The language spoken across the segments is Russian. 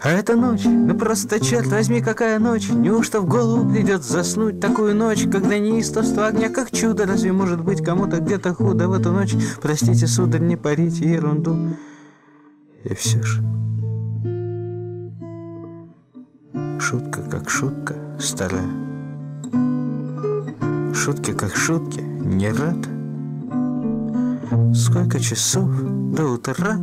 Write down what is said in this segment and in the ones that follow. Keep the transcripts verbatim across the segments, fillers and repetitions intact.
А эта ночь, ну просто черт возьми, какая ночь. Неужто в голову придет заснуть такую ночь, когда неистовство огня как чудо? Разве может быть кому-то где-то худо в эту ночь? Простите, сударь, не парите ерунду. И все же шутка как шутка старая, шутки как шутки не рад. Сколько часов до утра,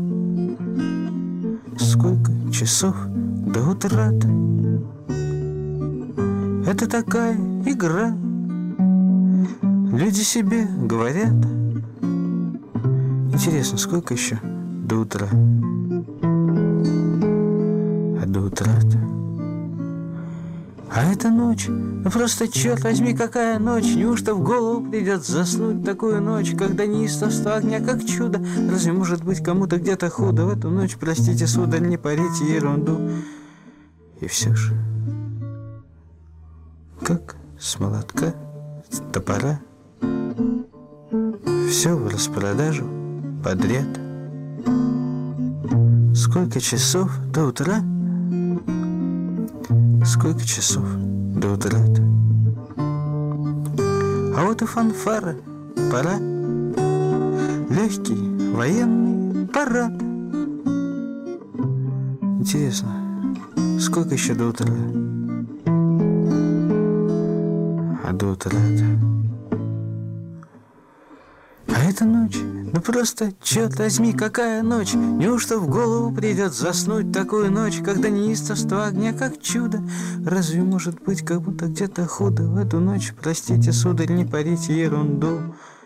сколько часов до утра. Это такая игра, люди себе говорят. Интересно, сколько еще до утра? А до утра-то? А эта ночь, ну просто черт возьми, какая ночь. Неужто в голову придет заснуть такую ночь, когда неистовство огня как чудо? Разве может быть кому-то где-то худо в эту ночь? Простите, сударь, не парите ерунду. И все же, как с молотка, с топора, все в распродажу подряд. Сколько часов до утра, сколько часов до утра-то? А вот и фанфары, пора, легкий военный парад. Интересно, сколько еще до утра? А до утра-то? А эта ночь, ну просто, черт возьми, какая ночь. Неужто в голову придет заснуть такую ночь, когда неистовство огня как чудо? Разве может быть как будто где-то худо в эту ночь? Простите, сударь, не парите ерунду.